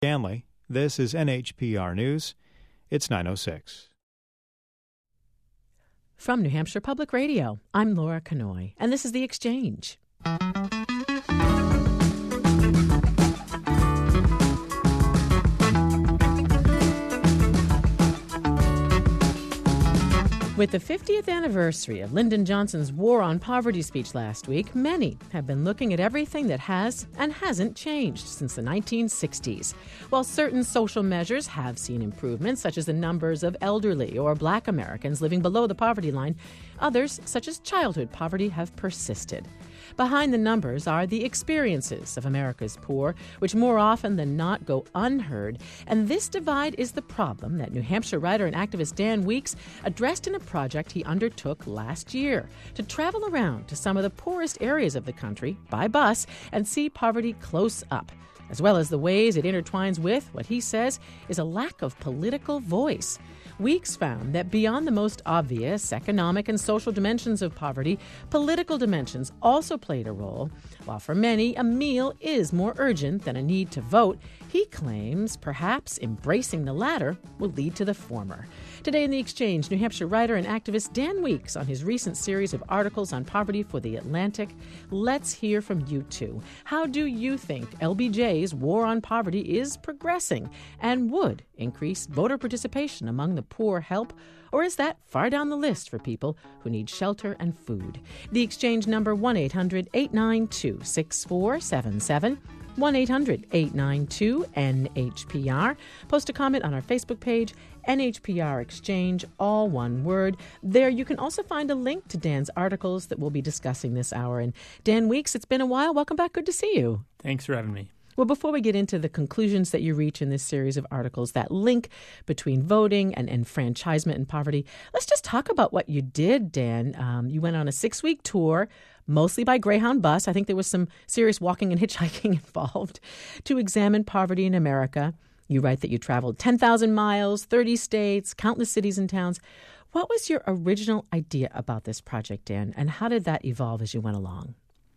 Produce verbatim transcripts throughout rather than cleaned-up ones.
Stanley. This is N H P R News. It's nine oh six. From New Hampshire Public Radio, I'm Laura Canoy, and this is The Exchange. With the fiftieth anniversary of Lyndon Johnson's War on Poverty speech last week, many have been looking at everything that has and hasn't changed since the nineteen sixties. While certain social measures have seen improvements, such as the numbers of elderly or Black Americans living below the poverty line, others, such as childhood poverty, have persisted. Behind the numbers are the experiences of America's poor, which more often than not go unheard. And this divide is the problem that New Hampshire writer and activist Dan Weeks addressed in a project he undertook last year to travel around to some of the poorest areas of the country by bus and see poverty close up, as well as the ways it intertwines with what he says is a lack of political voice. Weeks found that beyond the most obvious economic and social dimensions of poverty, political dimensions also played a role. While for many, a meal is more urgent than a need to vote, he claims perhaps embracing the latter will lead to the former. Today in The Exchange, New Hampshire writer and activist Dan Weeks on his recent series of articles on poverty for The Atlantic. Let's hear from you two. How do you think L B J's War on Poverty is progressing and would increase voter participation among the poor help? Or is that far down the list for people who need shelter and food? The Exchange number one eight hundred eight nine two six four seven seven. one eight hundred eight nine two N H P R. Post a comment on our Facebook page, N H P R Exchange, all one word. There you can also find a link to Dan's articles that we'll be discussing this hour. And Dan Weeks, it's been a while. Welcome back. Good to see you. Thanks for having me. Well, before we get into the conclusions that you reach in this series of articles, that link between voting and enfranchisement and poverty, let's just talk about what you did, Dan. Um, you went on a six-week tour, mostly by Greyhound bus. I think there was some serious walking and hitchhiking involved, to examine poverty in America. You write that you traveled ten thousand miles, thirty states, countless cities and towns. What was your original idea about this project, Dan, and how did that evolve as you went along?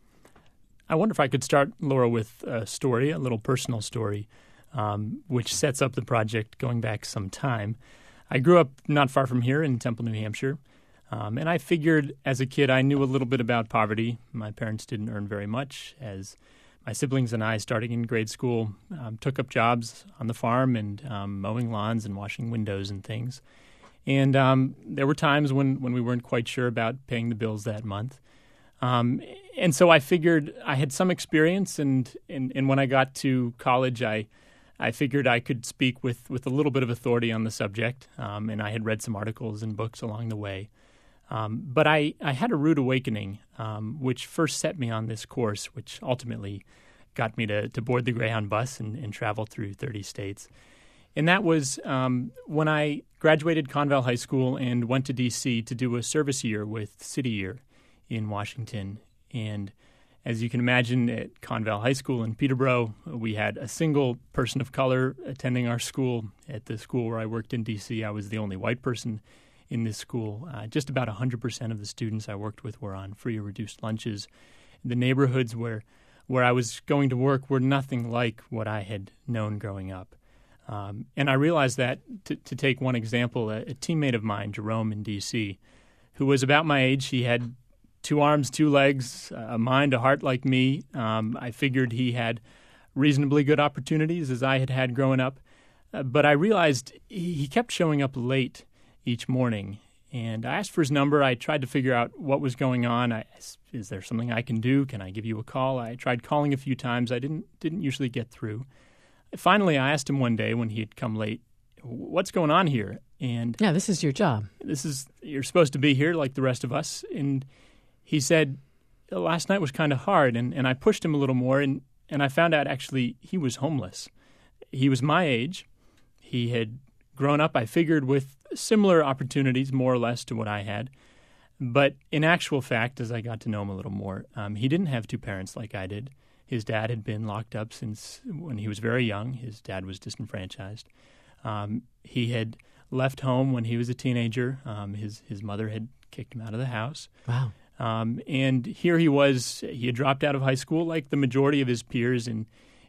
I wonder if I could start, Laura, with a story, a little personal story, um, which sets up the project going back some time. I grew up not far from here in Temple, New Hampshire, um, and I figured as a kid I knew a little bit about poverty. My parents didn't earn very much, as my siblings and I, starting in grade school, um, took up jobs on the farm and um, mowing lawns and washing windows and things. And um, there were times when, when we weren't quite sure about paying the bills that month. Um, and so I figured I had some experience, and, and, and when I got to college, I I figured I could speak with, with a little bit of authority on the subject, um, and I had read some articles and books along the way. Um, but I, I had a rude awakening, um, which first set me on this course, which ultimately got me to, to board the Greyhound bus and, and travel through thirty states. And that was um, when I graduated Conval High School and went to D C to do a service year with City Year in Washington. And as you can imagine, at Conval High School in Peterborough, we had a single person of color attending our school. At the school where I worked in D C, I was the only white person in this school. Uh, just about one hundred percent of the students I worked with were on free or reduced lunches. The neighborhoods where where I was going to work were nothing like what I had known growing up. Um, and I realized that, to, to take one example, a, a teammate of mine, Jerome in D C, who was about my age, he had two arms, two legs, a mind, a heart like me. Um, I figured he had reasonably good opportunities as I had had growing up. Uh, but I realized he, he kept showing up late each morning. And I asked for his number. I tried to figure out what was going on. I, is there something I can do? Can I give you a call? I tried calling a few times. I didn't didn't usually get through. Finally, I asked him one day when he had come late, what's going on here? And yeah, this is your job. This is you're supposed to be here like the rest of us. And he said, last night was kind of hard, and, and I pushed him a little more, and, and I found out actually he was homeless. He was my age. He had grown up, I figured, with similar opportunities, more or less, to what I had. But in actual fact, as I got to know him a little more, um, he didn't have two parents like I did. His dad had been locked up since when he was very young. His dad was disenfranchised. Um, he had left home when he was a teenager. Um, his, his mother had kicked him out of the house. Wow. Um, and here he was, he had dropped out of high school like the majority of his peers in,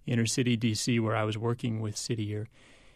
inner city D C, where I was working with City Year.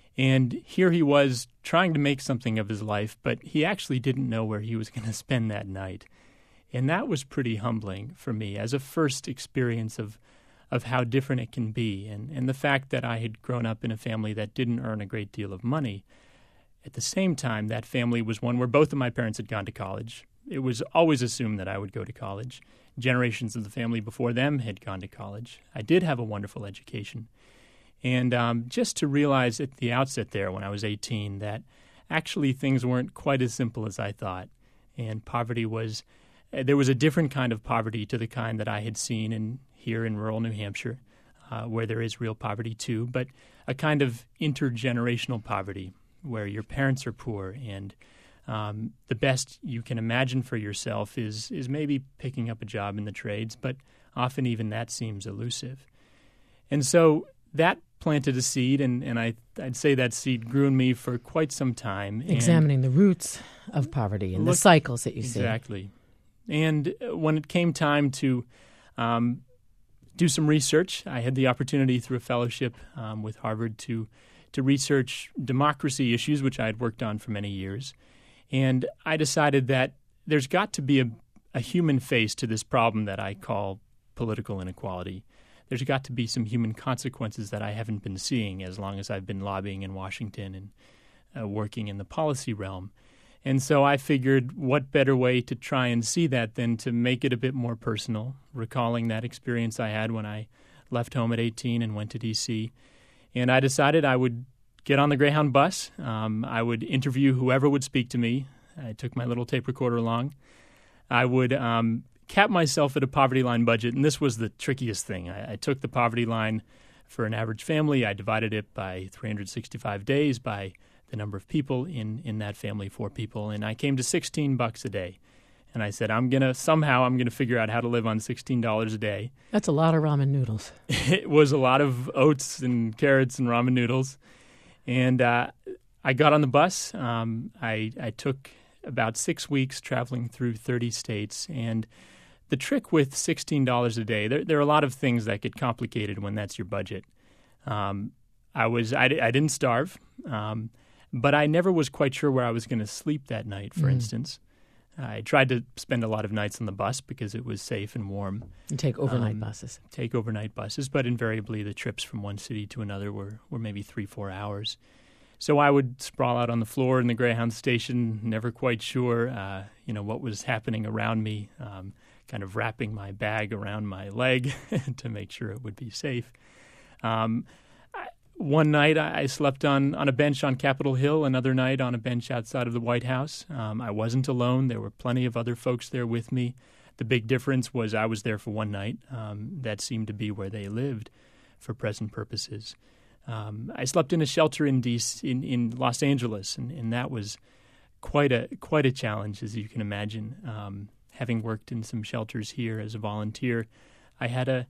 And here he was trying to make something of his life, but he actually didn't know where he was going to spend that night. And that was pretty humbling for me as a first experience of of how different it can be. And, and the fact that I had grown up in a family that didn't earn a great deal of money. At the same time, that family was one where both of my parents had gone to college. It was always assumed that I would go to college. Generations of the family before them had gone to college. I did have a wonderful education. And um, just to realize at the outset there when I was eighteen that actually things weren't quite as simple as I thought. And poverty was, uh, there was a different kind of poverty to the kind that I had seen in here in rural New Hampshire, uh, where there is real poverty too, but a kind of intergenerational poverty where your parents are poor and um, the best you can imagine for yourself is is maybe picking up a job in the trades, but often even that seems elusive. And so that planted a seed, and, and I, I'd say that seed grew in me for quite some time. Examining the roots of poverty and look, the cycles that you see. Exactly. And when it came time to um, do some research, I had the opportunity through a fellowship um, with Harvard to to research democracy issues, which I had worked on for many years. And I decided that there's got to be a, a human face to this problem that I call political inequality. There's got to be some human consequences that I haven't been seeing as long as I've been lobbying in Washington and uh, working in the policy realm. And so I figured what better way to try and see that than to make it a bit more personal, recalling that experience I had when I left home at eighteen and went to D C. And I decided I would get on the Greyhound bus. Um, I would interview whoever would speak to me. I took my little tape recorder along. I would um, cap myself at a poverty line budget, and this was the trickiest thing. I, I took the poverty line for an average family. I divided it by three hundred sixty-five days by the number of people in, in that family, four people, and I came to sixteen bucks a day. And I said, I'm going to, somehow I'm going to figure out how to live on sixteen dollars a day. That's a lot of ramen noodles. It was a lot of oats and carrots and ramen noodles. And uh, I got on the bus. Um, I, I took about six weeks traveling through thirty states. And the trick with sixteen dollars a day, there, there are a lot of things that get complicated when that's your budget. Um, I was I, I didn't starve, um, but I never was quite sure where I was going to sleep that night, for mm. instance. I tried to spend a lot of nights on the bus because it was safe and warm. You take overnight um, buses. Take overnight buses, but invariably the trips from one city to another were, were maybe three, four hours. So I would sprawl out on the floor in the Greyhound station, never quite sure, uh, you know, what was happening around me, um, kind of wrapping my bag around my leg to make sure it would be safe. Um, I, One night I slept on, on a bench on Capitol Hill, another night on a bench outside of the White House. Um, I wasn't alone. There were plenty of other folks there with me. The big difference was I was there for one night. Um, that seemed to be where they lived for present purposes. Um, I slept in a shelter in D C, in, in Los Angeles, and, and that was quite a quite a challenge, as you can imagine. Um, having worked in some shelters here as a volunteer, I had a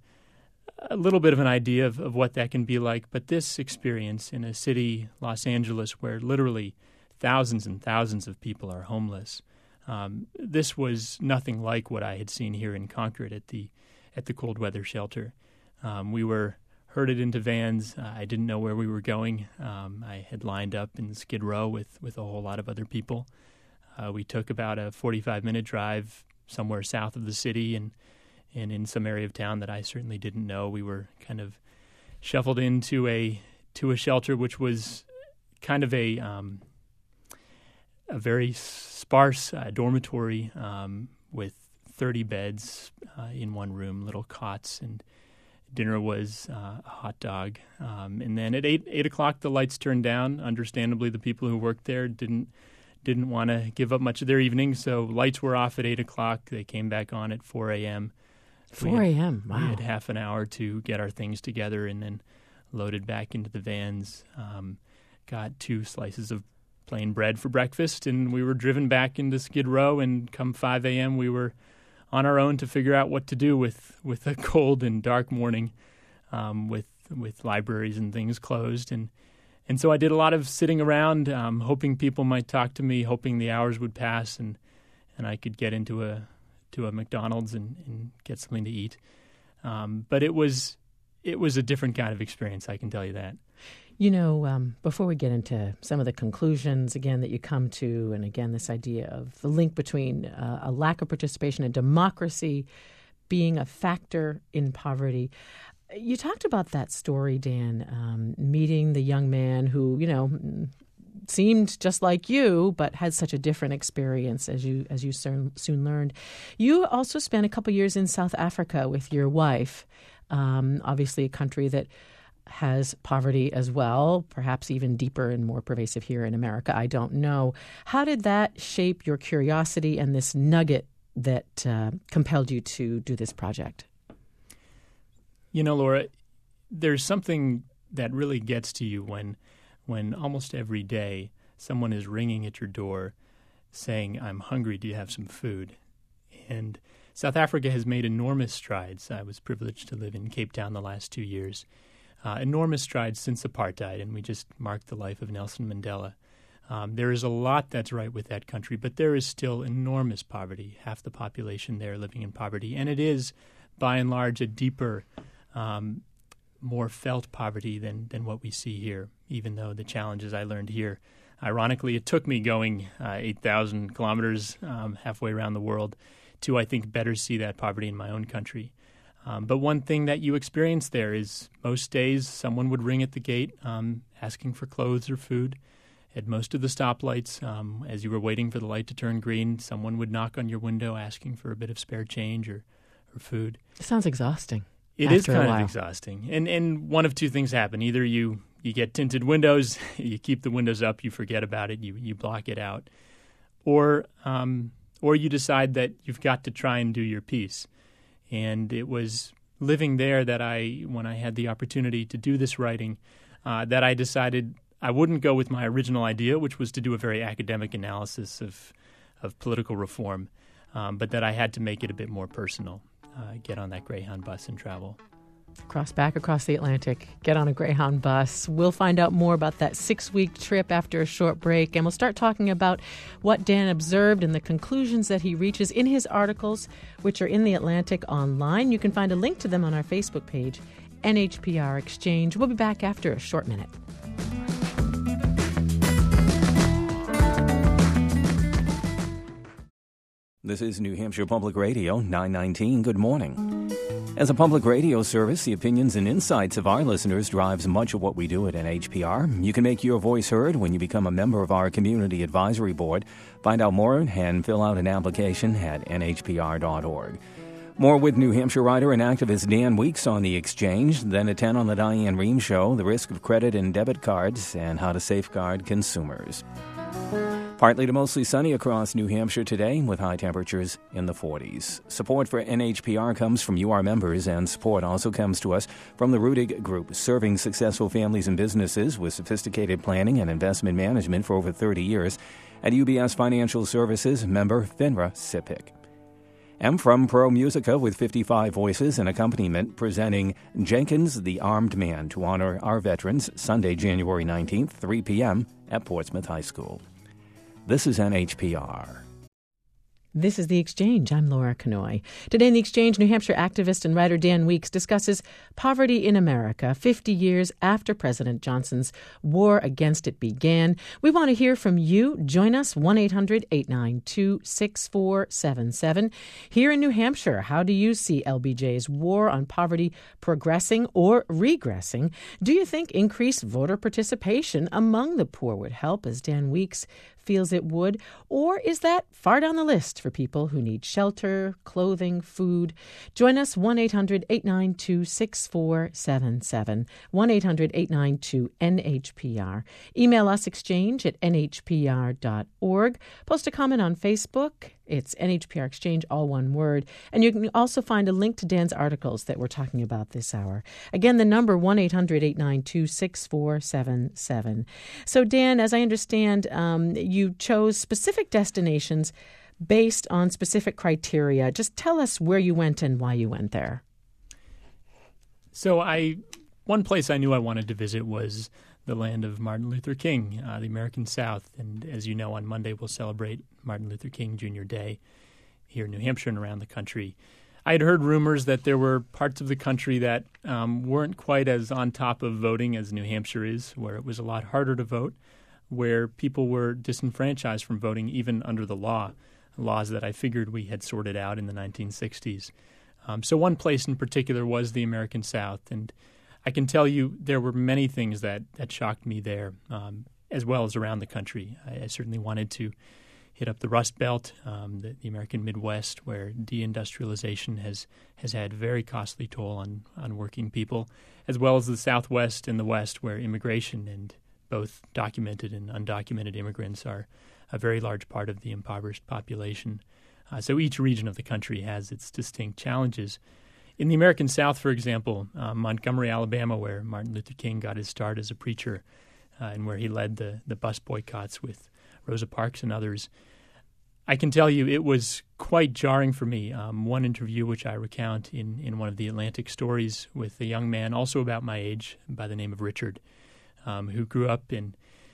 a little bit of an idea of, of what that can be like, but this experience in a city, Los Angeles, where literally thousands and thousands of people are homeless, um, this was nothing like what I had seen here in Concord at the at the cold weather shelter. Um, we were herded into vans. Uh, I didn't know where we were going. Um, I had lined up in Skid Row with, with a whole lot of other people. Uh, we took about a forty-five minute drive somewhere south of the city, and And in some area of town that I certainly didn't know. We were kind of shuffled into a to a shelter, which was kind of a um, a very sparse uh, dormitory um, with thirty beds uh, in one room, little cots, and dinner was uh, a hot dog. Um, and then at eight eight o'clock, the lights turned down. Understandably, the people who worked there didn't didn't want to give up much of their evening, so lights were off at eight o'clock. They came back on at four a.m. four a.m., wow. We had half an hour to get our things together and then loaded back into the vans. Um, got two slices of plain bread for breakfast, and we were driven back into Skid Row, and come five a.m. we were on our own to figure out what to do with, with a cold and dark morning um, with with libraries and things closed. And, and so I did a lot of sitting around, um, hoping people might talk to me, hoping the hours would pass and, and I could get into a to a McDonald's and, and get something to eat. Um, but it was it was a different kind of experience, I can tell you that. You know, um, before we get into some of the conclusions, again, that you come to, and again, this idea of the link between uh, a lack of participation and democracy being a factor in poverty, you talked about that story, Dan, um, meeting the young man who, you know, seemed just like you, but had such a different experience, as you as you soon, soon learned. You also spent a couple years in South Africa with your wife, um, obviously a country that has poverty as well, perhaps even deeper and more pervasive here in America. I don't know. How did that shape your curiosity and this nugget that uh, compelled you to do this project? You know, Laura, there's something that really gets to you when when almost every day someone is ringing at your door saying, "I'm hungry, do you have some food?" And South Africa has made enormous strides. I was privileged to live in Cape Town the last two years. Uh, enormous strides since apartheid, and we just marked the life of Nelson Mandela. Um, there is a lot that's right with that country, but there is still enormous poverty, half the population there living in poverty. And it is, by and large, a deeper, um, more felt poverty than, than what we see here, even though the challenges I learned here, ironically, it took me going uh, eight thousand kilometers um, halfway around the world to, I think, better see that poverty in my own country. Um, but one thing that you experience there is most days someone would ring at the gate um, asking for clothes or food. At most of the stoplights, um, as you were waiting for the light to turn green, someone would knock on your window asking for a bit of spare change or, or food. It sounds exhausting. It is kind of exhausting. And and one of two things happen. Either you, you get tinted windows, you keep the windows up, you forget about it, you, you block it out. Or um, or you decide that you've got to try and do your piece. And it was living there that I, when I had the opportunity to do this writing, uh, that I decided I wouldn't go with my original idea, which was to do a very academic analysis of of political reform, um, but that I had to make it a bit more personal, uh, get on that Greyhound bus and travel. Cross back across the Atlantic, get on a Greyhound bus. We'll find out more about that six-week trip after a short break, and we'll start talking about what Dan observed and the conclusions that he reaches in his articles, which are in the Atlantic online. You can find a link to them on our Facebook page, N H P R Exchange. We'll be back after a short minute. This is New Hampshire Public Radio, nine nineteen. Good morning. As a public radio service, the opinions and insights of our listeners drives much of what we do at N H P R. You can make your voice heard when you become a member of our Community Advisory Board. Find out more and fill out an application at N H P R dot org. More with New Hampshire writer and activist Dan Weeks on the Exchange, then at ten on the Diane Rehm Show, the risk of credit and debit cards and how to safeguard consumers. Partly to mostly sunny across New Hampshire today with high temperatures in the forties. Support for N H P R comes from you, our members, and support also comes to us from the Rudig Group, serving successful families and businesses with sophisticated planning and investment management for over thirty years. At U B S Financial Services, member FINRA S I P C. And from Pro Musica with fifty-five voices and accompaniment, presenting Jenkins the Armed Man to honor our veterans, Sunday, January nineteenth, three p.m. at Portsmouth High School. This is N H P R. This is The Exchange. I'm Laura Kanoy. Today in The Exchange, New Hampshire activist and writer Dan Weeks discusses poverty in America fifty years after President Johnson's war against it began. We want to hear from you. Join us, one eight hundred eight nine two six four seven seven. Here in New Hampshire, how do you see L B J's war on poverty progressing or regressing? Do you think increased voter participation among the poor would help, as Dan Weeks feels it would? Or is that far down the list for people who need shelter, clothing, food? Join us, one eight hundred eight nine two six four seven seven, one eight hundred eight nine two N H P R. Email us, exchange at N H P R dot org. Post a comment on Facebook. It's N H P R Exchange, all one word. And you can also find a link to Dan's articles that we're talking about this hour. Again, the number, one eight hundred eight nine two six four seven seven. So, Dan, as I understand, um, you chose specific destinations based on specific criteria. Just tell us where you went and why you went there. So I, one place I knew I wanted to visit was the land of Martin Luther King, uh, the American South. And as you know, on Monday we'll celebrate Martin Luther King Junior Day here in New Hampshire and around the country. I had heard rumors that there were parts of the country that um, weren't quite as on top of voting as New Hampshire is, where it was a lot harder to vote, where people were disenfranchised from voting even under the law, laws that I figured we had sorted out in the nineteen sixties. Um, so one place in particular was the American South, and I can tell you there were many things that, that shocked me there, um, as well as around the country. I, I certainly wanted to hit up the Rust Belt, um, the, the American Midwest, where deindustrialization has, has had very costly toll on, on working people, as well as the Southwest and the West, where immigration and both documented and undocumented immigrants are a very large part of the impoverished population. Uh, so each region of the country has its distinct challenges. In the American South, for example, uh, Montgomery, Alabama, where Martin Luther King got his start as a preacher uh, and where he led the, the bus boycotts with Rosa Parks and others, I can tell you it was quite jarring for me. Um, one interview, which I recount in, in one of the Atlantic stories with a young man also about my age by the name of Richard, um, who grew up in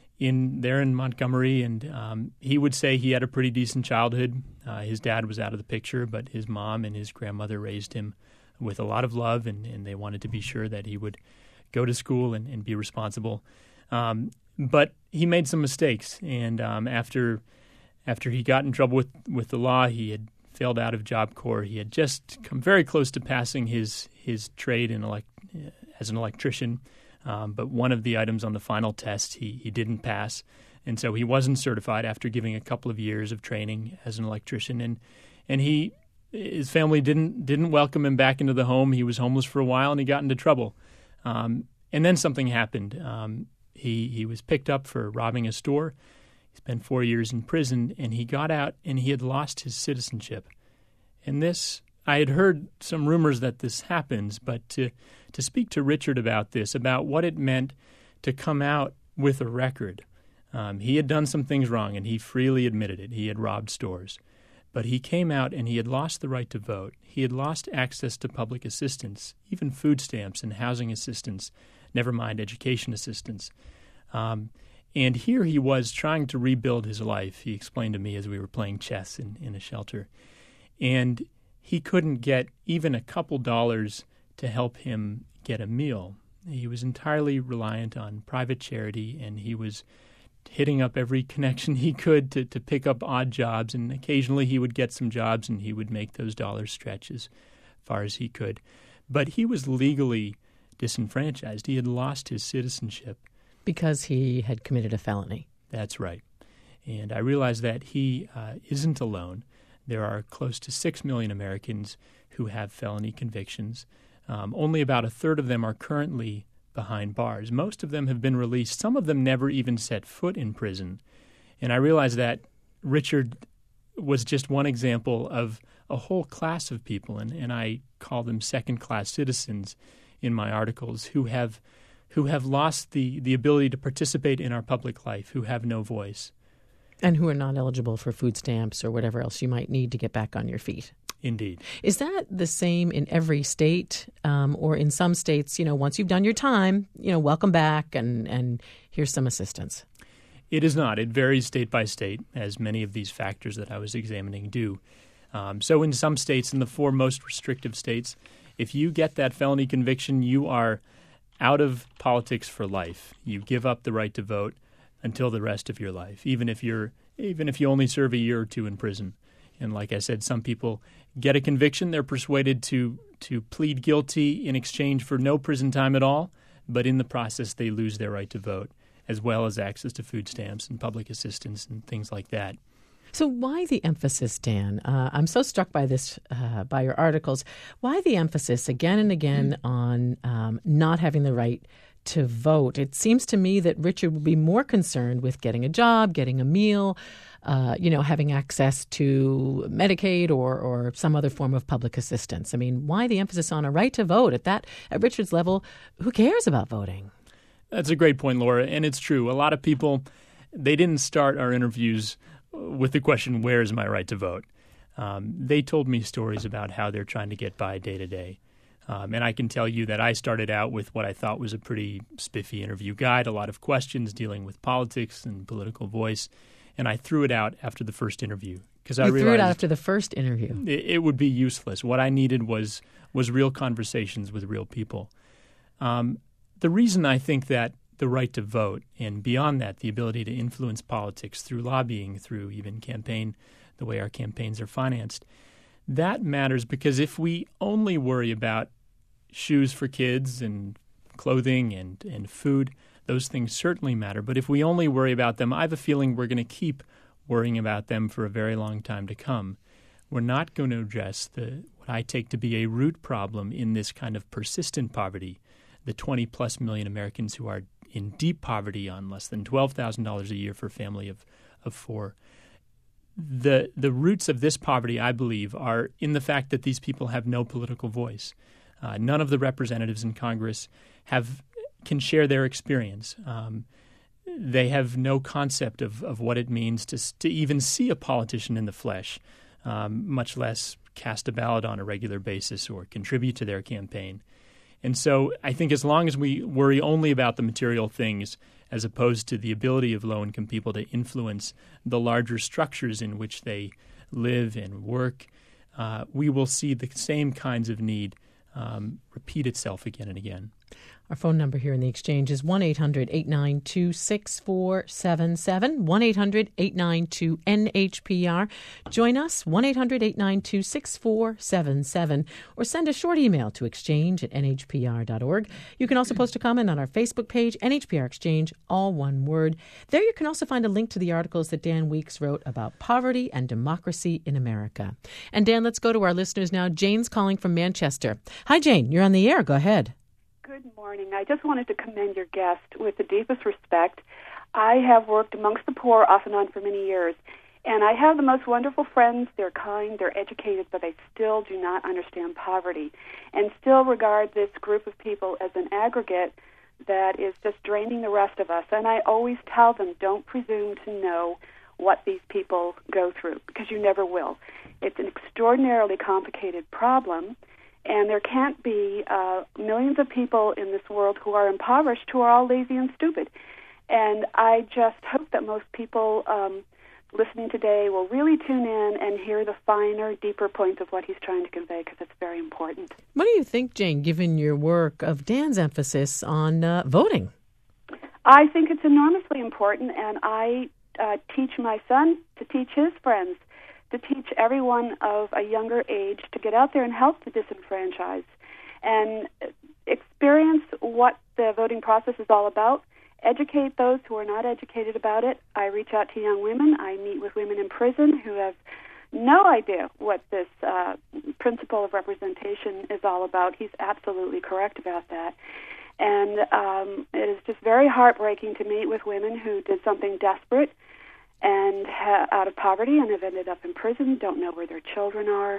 in there in Montgomery, and um, he would say he had a pretty decent childhood. Uh, his dad was out of the picture, but his mom and his grandmother raised him with a lot of love, and, and they wanted to be sure that he would go to school and, and be responsible. Um, but he made some mistakes, and um, after after he got in trouble with, with the law, he had failed out of Job Corps. He had just come very close to passing his his trade in elect, as an electrician. Um, but one of the items on the final test he, he didn't pass, and so he wasn't certified after giving a couple of years of training as an electrician. And and he his family didn't didn't welcome him back into the home. He was homeless for a while, and he got into trouble. Um, and then something happened. Um, he he was picked up for robbing a store. He spent four years in prison, and he got out, and he had lost his citizenship. And this, I had heard some rumors that this happens, but to to speak to Richard about this, about what it meant to come out with a record. Um, he had done some things wrong, and he freely admitted it. He had robbed stores. But he came out, and he had lost the right to vote. He had lost access to public assistance, even food stamps and housing assistance, never mind education assistance. Um, and here he was trying to rebuild his life, he explained to me as we were playing chess in, in a shelter. And he couldn't get even a couple dollars to help him get a meal. He was entirely reliant on private charity, and he was hitting up every connection he could to, to pick up odd jobs, and occasionally he would get some jobs and he would make those dollars stretch as far as he could. But he was legally disenfranchised. He had lost his citizenship. Because he had committed a felony. That's right. And I realized that he uh, isn't alone. There are close to six million Americans who have felony convictions. Um, only about a third of them are currently behind bars. Most of them have been released. Some of them never even set foot in prison. And I realized that Richard was just one example of a whole class of people, and, and I call them second-class citizens in my articles, who have who have lost the, the ability to participate in our public life, who have no voice. And who are not eligible for food stamps or whatever else you might need to get back on your feet. Indeed. Is that the same in every state, um, or in some states, you know, once you've done your time, you know, welcome back and, and here's some assistance? It is not. It varies state by state, as many of these factors that I was examining do. Um, so in some states, in the four most restrictive states, if you get that felony conviction, you are out of politics for life. You give up the right to vote until the rest of your life, even if you're even if you only serve a year or two in prison. And like I said, some people get a conviction. They're persuaded to to plead guilty in exchange for no prison time at all, but in the process they lose their right to vote, as well as access to food stamps and public assistance and things like that. So why the emphasis, Dan? Uh, I'm so struck by this, uh, by your articles. Why the emphasis again and again mm-hmm. on um, not having the right to vote? It seems to me that Richard would be more concerned with getting a job, getting a meal, uh, you know, having access to Medicaid or or some other form of public assistance. I mean, why the emphasis on a right to vote at that at Richard's level? Who cares about voting? That's a great point, Laura, and it's true. A lot of people, they didn't start our interviews with the question, where is my right to vote? Um, they told me stories about how they're trying to get by day to day. Um, and I can tell you that I started out with what I thought was a pretty spiffy interview guide, a lot of questions dealing with politics and political voice. and I threw it out after the first interview because I You realized threw it out after the first interview. it, it would be useless. What I needed was was real conversations with real people. Um, the reason I think that the right to vote, and beyond that, the ability to influence politics through lobbying, through even campaign, the way our campaigns are financed, that matters because if we only worry about shoes for kids and clothing and, and food, those things certainly matter. But if we only worry about them, I have a feeling we're going to keep worrying about them for a very long time to come. We're not going to address the what I take to be a root problem in this kind of persistent poverty, the twenty-plus million Americans who are in deep poverty on less than twelve thousand dollars a year for a family of, of four. The the roots of this poverty, I believe, are in the fact that these people have no political voice. Uh, none of the representatives in Congress have can share their experience. Um, they have no concept of, of what it means to to even see a politician in the flesh, um, much less cast a ballot on a regular basis or contribute to their campaign. And so I think as long as we worry only about the material things as opposed to the ability of low-income people to influence the larger structures in which they live and work, uh, we will see the same kinds of need um, repeat itself again and again. Our phone number here in the Exchange is one eight hundred eight nine two six four seven seven, one eight hundred eight nine two N H P R. Join us, one eight hundred eight nine two six four seven seven, or send a short email to exchange at N H P R dot org. You can also post a comment on our Facebook page, N H P R Exchange, all one word. There you can also find a link to the articles that Dan Weeks wrote about poverty and democracy in America. And Dan, let's go to our listeners now. Jane's calling from Manchester. Hi, Jane. You're on the air. Go ahead. Good morning. I just wanted to commend your guest with the deepest respect. I have worked amongst the poor off and on for many years, and I have the most wonderful friends. They're kind, they're educated, but they still do not understand poverty and still regard this group of people as an aggregate that is just draining the rest of us. And I always tell them, don't presume to know what these people go through, because you never will. It's an extraordinarily complicated problem. And there can't be uh, millions of people in this world who are impoverished who are all lazy and stupid. And I just hope that most people um, listening today will really tune in and hear the finer, deeper points of what he's trying to convey, because it's very important. What do you think, Jane, given your work of Dan's emphasis on uh, voting? I think it's enormously important, and I uh, teach my son to teach his friends, to teach everyone of a younger age to get out there and help the disenfranchised and experience what the voting process is all about, educate those who are not educated about it. I reach out to young women. I meet with women in prison who have no idea what this uh, principle of representation is all about. He's absolutely correct about that. And um, it is just very heartbreaking to meet with women who did something desperate and ha- out of poverty and have ended up in prison, don't know where their children are,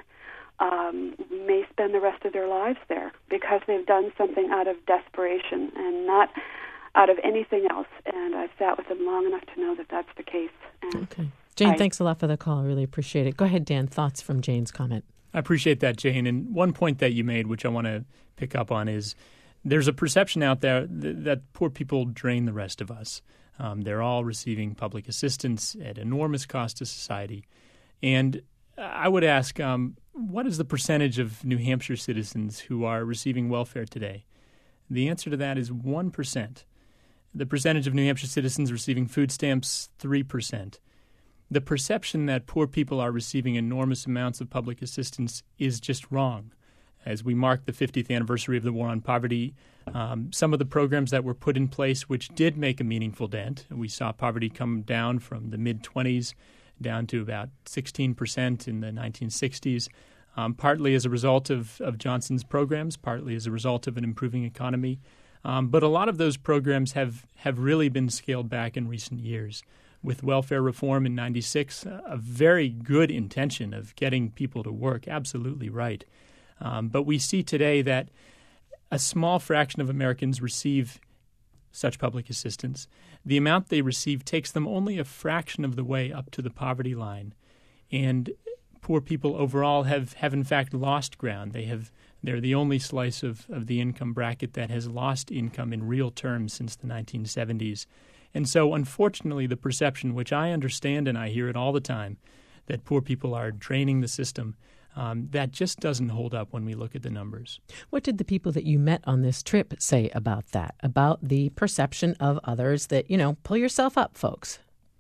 um, may spend the rest of their lives there because they've done something out of desperation and not out of anything else. And I've sat with them long enough to know that that's the case. And okay. Jane, I, thanks a lot for the call. I really appreciate it. Go ahead, Dan. Thoughts from Jane's comment? I appreciate that, Jane. And one point that you made, which I want to pick up on, is there's a perception out there th- that poor people drain the rest of us. Um, they're all receiving public assistance at enormous cost to society. And I would ask, um, what is the percentage of New Hampshire citizens who are receiving welfare today? The answer to that is one percent. The percentage of New Hampshire citizens receiving food stamps, three percent. The perception that poor people are receiving enormous amounts of public assistance is just wrong. As we mark the fiftieth anniversary of the War on Poverty, um, some of the programs that were put in place which did make a meaningful dent, we saw poverty come down from the mid-twenties down to about sixteen percent in the nineteen sixties, um, partly as a result of, of Johnson's programs, partly as a result of an improving economy. Um, but a lot of those programs have, have really been scaled back in recent years. With welfare reform in ninety-six, a very good intention of getting people to work, absolutely right. Um, but we see today that a small fraction of Americans receive such public assistance. The amount they receive takes them only a fraction of the way up to the poverty line. And poor people overall have, have in fact lost ground. They have, they're the only slice of, of the income bracket that has lost income in real terms since the nineteen seventies. And so, unfortunately, the perception, which I understand and I hear it all the time, that poor people are draining the system, um, that just doesn't hold up when we look at the numbers. What did the people that you met on this trip say about that, about the perception of others that, you know, pull yourself up, folks?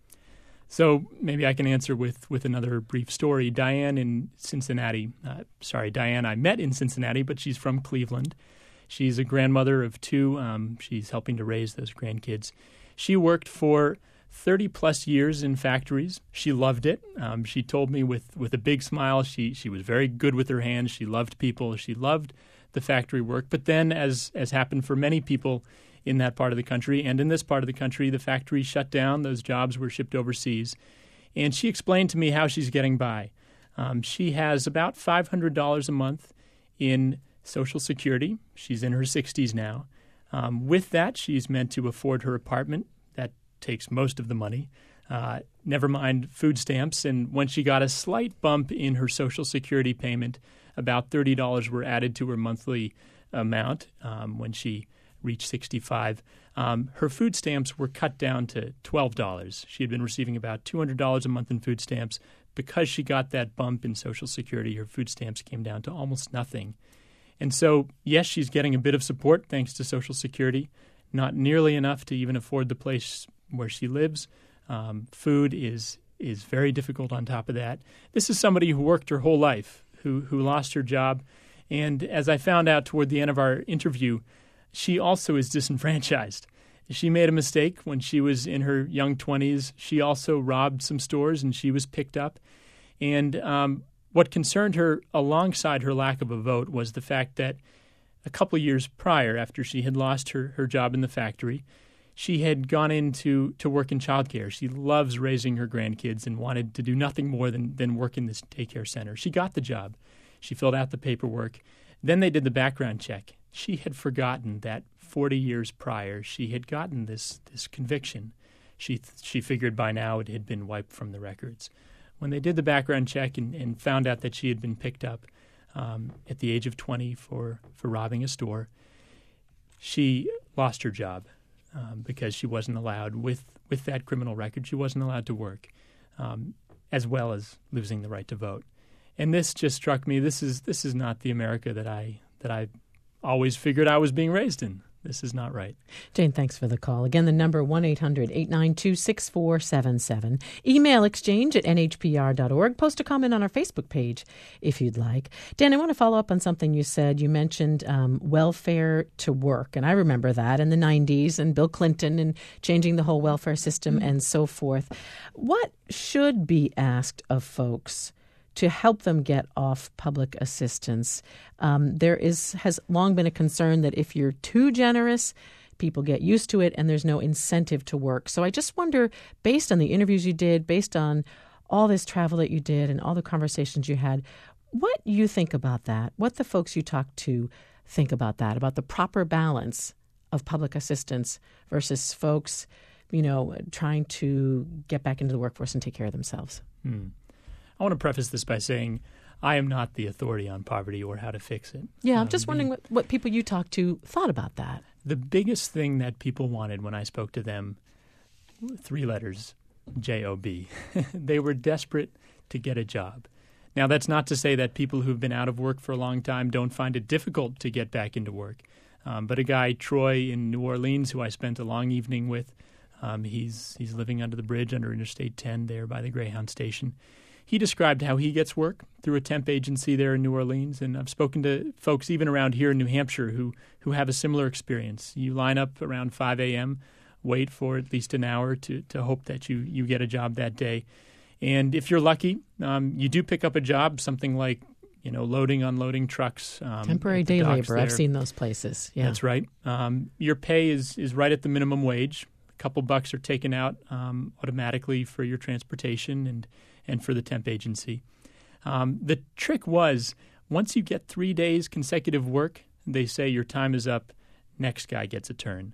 So maybe I can answer with, with another brief story. Diane in Cincinnati, uh, sorry, Diane I met in Cincinnati, but she's from Cleveland. She's a grandmother of two. Um, she's helping to raise those grandkids. She worked for thirty-plus years in factories. She loved it. Um, she told me with, with a big smile she, she was very good with her hands. She loved people. She loved the factory work. But then, as as happened for many people in that part of the country and in this part of the country, the factory shut down. Those jobs were shipped overseas. And she explained to me how she's getting by. Um, she has about five hundred dollars a month in Social Security. She's in her sixties now. Um, with that, she's meant to afford her apartment. That takes most of the money. Uh, never mind food stamps. And when she got a slight bump in her Social Security payment, about thirty dollars were added to her monthly amount um, when she reached sixty-five. Um, her food stamps were cut down to twelve dollars. She had been receiving about two hundred dollars a month in food stamps. Because she got that bump in Social Security, her food stamps came down to almost nothing. And so, yes, she's getting a bit of support thanks to Social Security, not nearly enough to even afford the place where she lives. Um, food is is very difficult on top of that. This is somebody who worked her whole life, who who lost her job. And as I found out toward the end of our interview, she also is disenfranchised. She made a mistake when she was in her young twenties. She also robbed some stores, and she was picked up. And um, what concerned her alongside her lack of a vote was the fact that a couple of years prior, after she had lost her, her job in the factory, she had gone into to work in childcare. She loves raising her grandkids and wanted to do nothing more than, than work in this daycare center. She got the job. She filled out the paperwork. Then they did the background check. She had forgotten that forty years prior she had gotten this this conviction. She she figured by now it had been wiped from the records. When they did the background check and, and found out that she had been picked up um, at the age of twenty for, for robbing a store, she lost her job um, because she wasn't allowed, with, with that criminal record, she wasn't allowed to work, um, as well as losing the right to vote. And this just struck me. This is this is not the America that I that I always figured I was being raised in. This is not right. Jane, thanks for the call. Again, the number one eight hundred eight nine two six four seven seven. Email exchange at n h p r dot org. Post a comment on our Facebook page if you'd like. Dan, I want to follow up on something you said. You mentioned um, welfare to work, and I remember that in the nineties and Bill Clinton and changing the whole welfare system and so forth. What should be asked of folks to help them get off public assistance? Um, there is has long been a concern that if you're too generous, people get used to it and there's no incentive to work. So I just wonder, based on the interviews you did, based on all this travel that you did and all the conversations you had, what you think about that, what the folks you talked to think about that, about the proper balance of public assistance versus folks, you know, trying to get back into the workforce and take care of themselves. Hmm. I want to preface this by saying I am not the authority on poverty or how to fix it. Yeah, I'm um, just wondering what, what people you talked to thought about that. The biggest thing that people wanted when I spoke to them, three letters, J O B. They were desperate to get a job. Now, that's not to say that people who've been out of work for a long time don't find it difficult to get back into work. Um, but a guy, Troy, in New Orleans, who I spent a long evening with, um, he's he's living under the bridge under Interstate ten there by the Greyhound station. He described how he gets work through a temp agency there in New Orleans, and I've spoken to folks even around here in New Hampshire who, who have a similar experience. You line up around five a.m., wait for at least an hour to, to hope that you, you get a job that day. And if you're lucky, um, you do pick up a job, something like, you know, loading, unloading trucks. Um, Temporary day labor. There. I've seen those places. Yeah. That's right. Um, your pay is, is right at the minimum wage. A couple bucks are taken out um, automatically for your transportation and and for the temp agency. Um, the trick was, once you get three days consecutive work, they say your time is up, next guy gets a turn.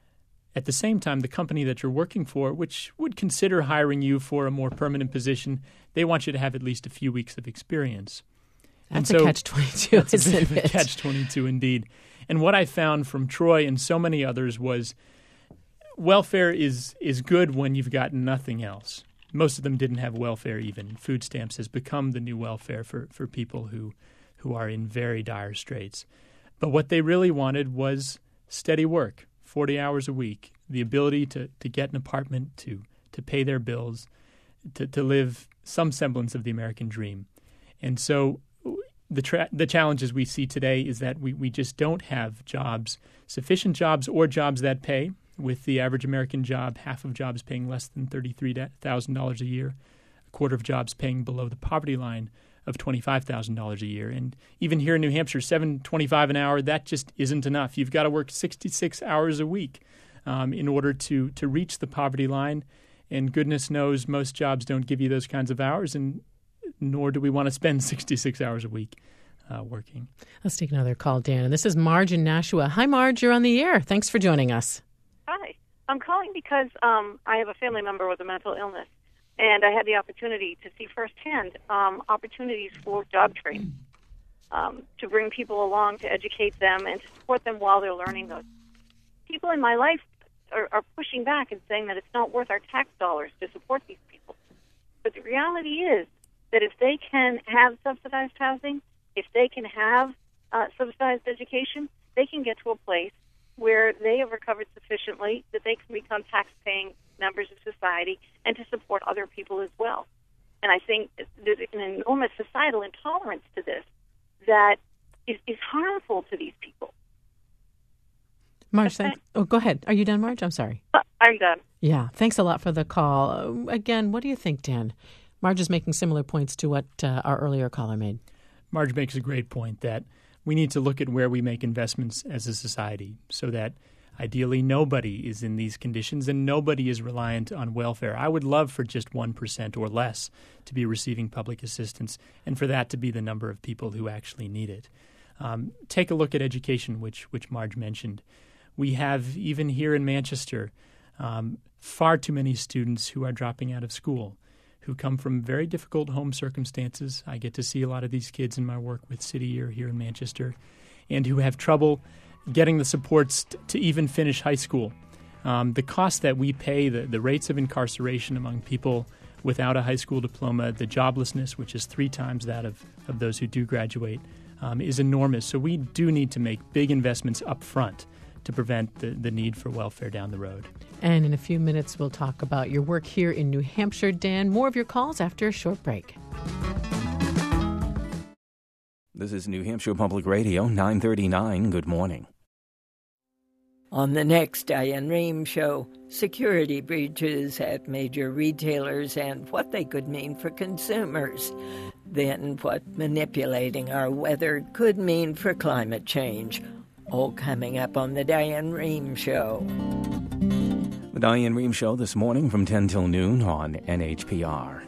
At the same time, the company that you're working for, which would consider hiring you for a more permanent position, they want you to have at least a few weeks of experience. That's and a so, catch twenty-two, that's isn't a bit of a it? catch twenty-two indeed. And what I found from Troy and so many others was, welfare is is good when you've got nothing else. Most of them didn't have welfare even. Food stamps has become the new welfare for, for people who, who are in very dire straits. But what they really wanted was steady work, forty hours a week, the ability to, to get an apartment, to, to pay their bills, to, to live some semblance of the American dream. And so the tra- the challenges we see today is that we, we just don't have jobs, sufficient jobs or jobs that pay. With the average American job, half of jobs paying less than thirty-three thousand dollars a year, a quarter of jobs paying below the poverty line of twenty-five thousand dollars a year. And even here in New Hampshire, seven dollars and twenty-five cents an hour, that just isn't enough. You've got to work sixty-six hours a week um, in order to, to reach the poverty line. And goodness knows most jobs don't give you those kinds of hours, and nor do we want to spend sixty-six hours a week uh, working. Let's take another call, Dan. And this is Marge in Nashua. Hi, Marge. You're on the air. Thanks for joining us. Hi. I'm calling because um, I have a family member with a mental illness, and I had the opportunity to see firsthand um, opportunities for job training, um, to bring people along, to educate them, and to support them while they're learning those. People in my life are, are pushing back and saying that it's not worth our tax dollars to support these people. But the reality is that if they can have subsidized housing, if they can have uh, subsidized education, they can get to a place where they have recovered sufficiently that they can become tax-paying members of society and to support other people as well. And I think there's an enormous societal intolerance to this that is, is harmful to these people. Marge, thanks. Oh, go ahead. Are you done, Marge? I'm sorry. Uh, I'm done. Yeah, thanks a lot for the call. Uh, again, what do you think, Dan? Marge is making similar points to what uh, our earlier caller made. Marge makes a great point that we need to look at where we make investments as a society so that ideally nobody is in these conditions and nobody is reliant on welfare. I would love for just one percent or less to be receiving public assistance and for that to be the number of people who actually need it. Um, take a look at education, which, which Marge mentioned. We have, even here in Manchester, um, far too many students who are dropping out of school, who come from very difficult home circumstances. I get to see a lot of these kids in my work with City Year here in Manchester, and who have trouble getting the supports t- to even finish high school. Um, the cost that we pay, the, the rates of incarceration among people without a high school diploma, the joblessness, which is three times that of, of those who do graduate, um, is enormous. So we do need to make big investments up front to prevent the, the need for welfare down the road. And in a few minutes, we'll talk about your work here in New Hampshire. Dan, more of your calls after a short break. This is New Hampshire Public Radio, nine thirty-nine. Good morning. On the next Diane Rehm Show, security breaches at major retailers and what they could mean for consumers. Then what manipulating our weather could mean for climate change. All coming up on the Diane Rehm Show. The Diane Rehm Show this morning from ten till noon on N H P R.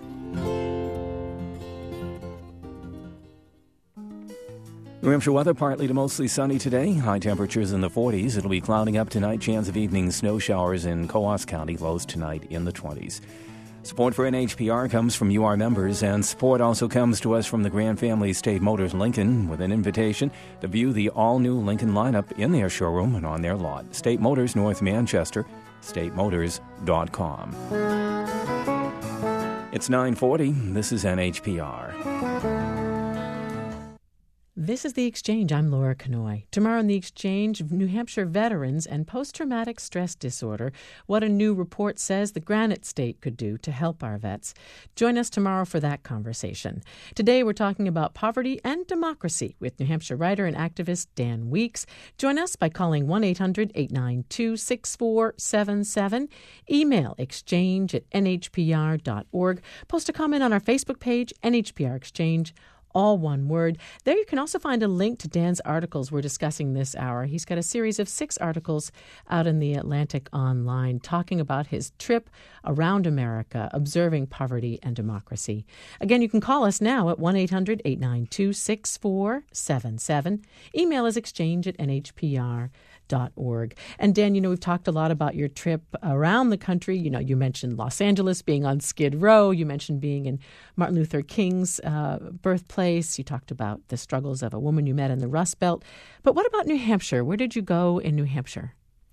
New Hampshire weather, partly to mostly sunny today. High temperatures in the forties. It'll be clouding up tonight. Chance of evening snow showers in Coos County. Lows tonight in the twenties. Support for N H P R comes from U R members, and support also comes to us from the Grand Family State Motors Lincoln with an invitation to view the all-new Lincoln lineup in their showroom and on their lot. State Motors, North Manchester, state motors dot com. It's nine forty. This is N H P R. This is The Exchange. I'm Laura Kanoy. Tomorrow in The Exchange, New Hampshire veterans and post-traumatic stress disorder, what a new report says the Granite State could do to help our vets. Join us tomorrow for that conversation. Today we're talking about poverty and democracy with New Hampshire writer and activist Dan Weeks. Join us by calling one eight hundred eight nine two six four seven seven. Email exchange at n h p r dot org. Post a comment on our Facebook page, N H P R Exchange. All one word. There you can also find a link to Dan's articles we're discussing this hour. He's got a series of six articles out in the Atlantic Online talking about his trip around America, observing poverty and democracy. Again, you can call us now at one eight hundred eight nine two six four seven seven. Email is exchange at n h p r dot org. And Dan, you know, we've talked a lot about your trip around the country. You know, you mentioned Los Angeles, being on Skid Row. You mentioned being in Martin Luther King's uh, birthplace. You talked about the struggles of a woman you met in the Rust Belt. But what about New Hampshire? Where did you go in New Hampshire?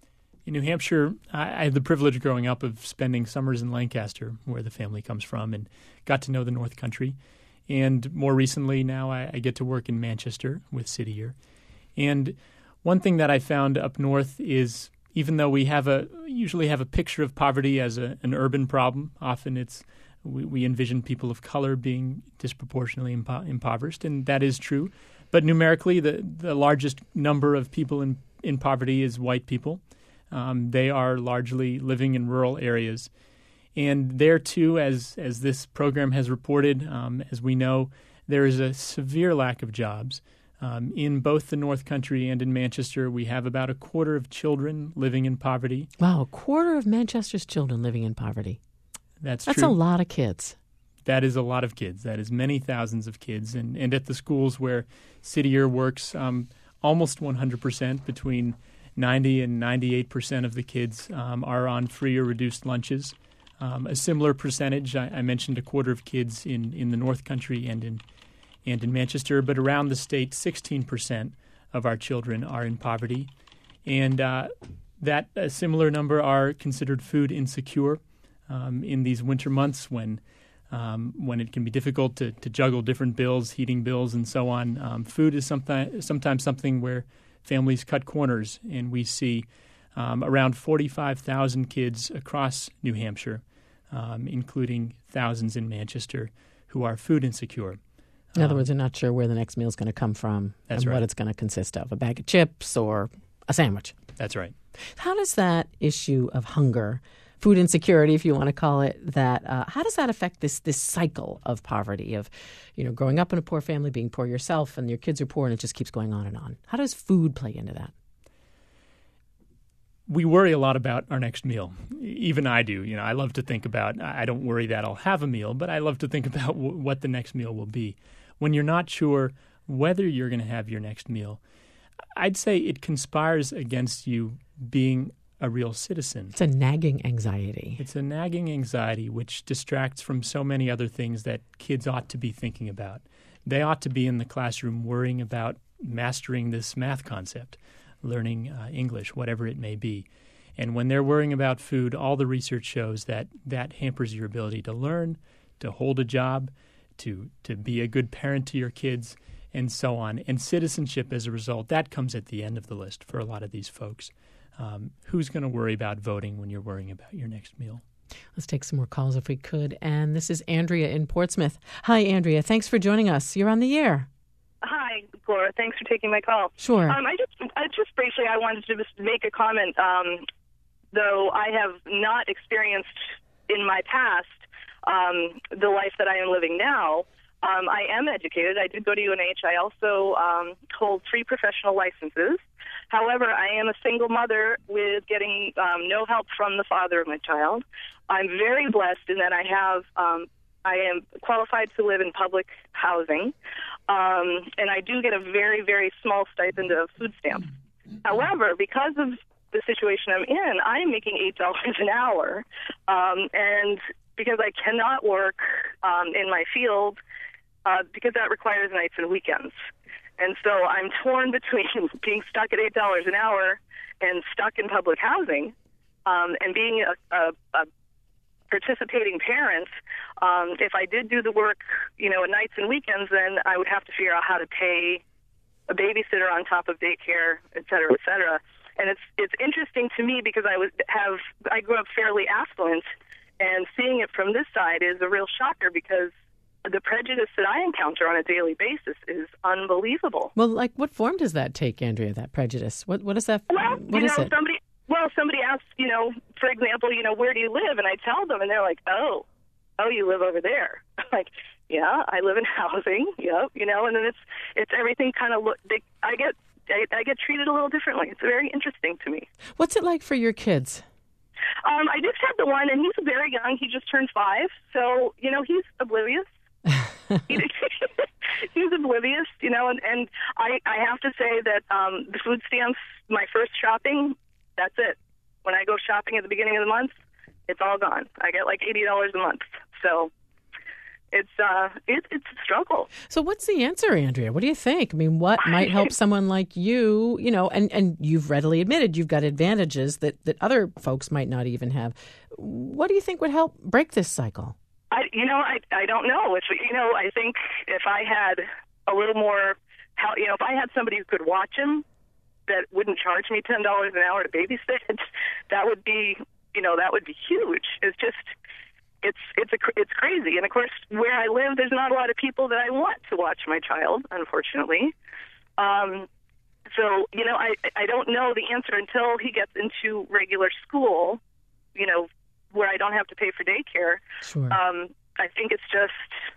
In New Hampshire, I, I had the privilege growing up of spending summers in Lancaster, where the family comes from, and got to know the North Country. And more recently, now I, I get to work in Manchester with City Year. And one thing that I found up north is, even though we have a usually have a picture of poverty as a, an urban problem, often it's we, we envision people of color being disproportionately impo- impoverished, and that is true. But numerically, the, the largest number of people in, in poverty is white people. Um, they are largely living in rural areas. And there, too, as as this program has reported, um, as we know, there is a severe lack of jobs. Um, in both the North Country and in Manchester, we have about a quarter of children living in poverty. Wow, a quarter of Manchester's children living in poverty. That's, That's true. a lot of kids. That is a lot of kids. That is many thousands of kids. And, and at the schools where City Year works, um, almost one hundred percent, between ninety and ninety-eight percent of the kids um, are on free or reduced lunches. Um, a similar percentage, I, I mentioned a quarter of kids in, in the North Country and in and in Manchester, but around the state, sixteen percent of our children are in poverty. And uh, that a similar number are considered food insecure um, in these winter months when um, when it can be difficult to, to juggle different bills, heating bills, and so on. Um, food is sometimes, sometimes something where families cut corners, and we see um, around forty-five thousand kids across New Hampshire, um, including thousands in Manchester, who are food insecure. In other words, they're not sure where the next meal is going to come from That's and right. what it's going to consist of, a bag of chips or a sandwich. That's right. How does that issue of hunger, food insecurity, if you want to call it that, uh, how does that affect this this cycle of poverty, of, you know, growing up in a poor family, being poor yourself, and your kids are poor, and it just keeps going on and on? How does food play into that? We worry a lot about our next meal. Even I do. You know, I love to think about, I don't worry that I'll have a meal, but I love to think about w- what the next meal will be. When you're not sure whether you're going to have your next meal, I'd say it conspires against you being a real citizen. It's a nagging anxiety. It's a nagging anxiety which distracts from so many other things that kids ought to be thinking about. They ought to be in the classroom worrying about mastering this math concept, learning uh, English, whatever it may be. And when they're worrying about food, all the research shows that that hampers your ability to learn, to hold a job, to to be a good parent to your kids, and so on. And citizenship, as a result, that comes at the end of the list for a lot of these folks. Um, who's going to worry about voting when you're worrying about your next meal? Let's take some more calls if we could. And this is Andrea in Portsmouth. Hi, Andrea. Thanks for joining us. You're on the air. Hi, Gloria. Thanks for taking my call. Sure. Um, I just, I just briefly, I wanted to just make a comment. Um, though I have not experienced in my past um, the life that I am living now, um, I am educated. I did go to U N H. I also um, hold three professional licenses. However, I am a single mother with getting um, no help from the father of my child. I'm very blessed in that I have, um, I am qualified to live in public housing, um, and I do get a very, very small stipend of food stamps. However, because of the situation I'm in, I am making eight dollars an hour, um, and because I cannot work um, in my field, uh, because that requires nights and weekends. And so I'm torn between being stuck at eight dollars an hour and stuck in public housing, um, and being a, a, a participating parent. Um, if I did do the work, you know, at nights and weekends, then I would have to figure out how to pay a babysitter on top of daycare, et cetera, et cetera. And it's it's interesting to me because I was have I grew up fairly affluent, and seeing it from this side is a real shocker because the prejudice that I encounter on a daily basis is unbelievable. Well, like, what form does that take, Andrea, that prejudice? What What is that? Well, what you is know, it? somebody, well, somebody asks, you know, for example, you know, where do you live? And I tell them, and they're like, oh, oh, you live over there. I'm like, yeah, I live in housing, yep, you know, and then it's it's everything kind of, look. They, I get I, I get treated a little differently. It's very interesting to me. What's it like for your kids? Um, I just had the one, and he's very young. He just turned five, so, you know, he's oblivious. He's oblivious, you know, and, and I, I have to say that um, the food stamps, my first shopping, that's it. When I go shopping at the beginning of the month, it's all gone. I get like eighty dollars a month. So it's uh, it, it's a struggle. So what's the answer, Andrea? What do you think? I mean, what might help someone like you, you know, and, and you've readily admitted you've got advantages that, that other folks might not even have. What do you think would help break this cycle? I, you know, I, I don't know. If, you know, I think if I had a little more, how, you know, if I had somebody who could watch him that wouldn't charge me ten dollars an hour to babysit, that would be, you know, that would be huge. It's just, it's it's a, it's crazy. And of course, where I live, there's not a lot of people that I want to watch my child, unfortunately. Um, so, you know, I I don't know the answer until he gets into regular school, you know, where I don't have to pay for daycare. Sure. Um, I think it's just